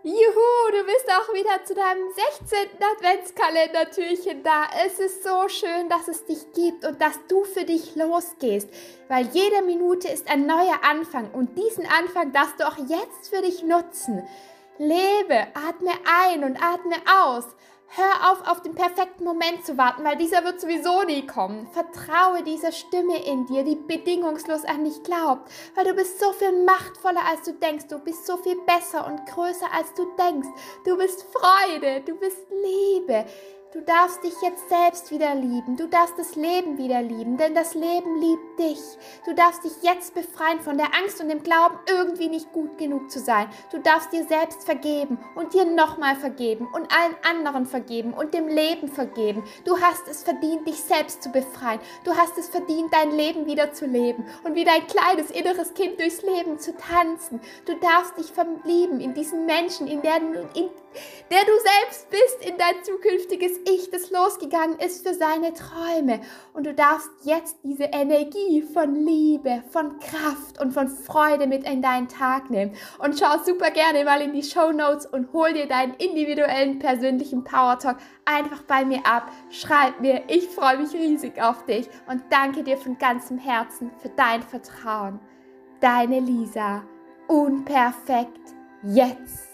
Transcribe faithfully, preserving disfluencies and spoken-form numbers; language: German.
Juhu, du bist auch wieder zu deinem sechzehnten Adventskalender-Türchen da. Es ist so schön, dass es dich gibt und dass du für dich losgehst, weil jede Minute ist ein neuer Anfang und diesen Anfang darfst du auch jetzt für dich nutzen. Lebe, atme ein und atme aus. Hör auf, auf den perfekten Moment zu warten, weil dieser wird sowieso nie kommen. Vertraue dieser Stimme in dir, die bedingungslos an dich glaubt, weil du bist so viel machtvoller, als du denkst. Du bist so viel besser und größer, als du denkst. Du bist Freude, du bist Liebe. Du darfst dich jetzt selbst wieder lieben. Du darfst das Leben wieder lieben, denn das Leben liebt dich. Du darfst dich jetzt befreien von der Angst und dem Glauben, irgendwie nicht gut genug zu sein. Du darfst dir selbst vergeben und dir nochmal vergeben und allen anderen vergeben und dem Leben vergeben. Du hast es verdient, dich selbst zu befreien. Du hast es verdient, dein Leben wieder zu leben und wie dein kleines inneres Kind durchs Leben zu tanzen. Du darfst dich verlieben in diesen Menschen, in der, in der du selbst bist, in dein zukünftiges Ich, das losgegangen ist für seine Träume. Und du darfst jetzt diese Energie von Liebe, von Kraft und von Freude mit in deinen Tag nehmen. Und schau super gerne mal in die Shownotes und hol dir deinen individuellen persönlichen Power Talk einfach bei mir ab. Schreib mir, ich freue mich riesig auf dich und danke dir von ganzem Herzen für dein Vertrauen. Deine Lisa, unperfekt, jetzt.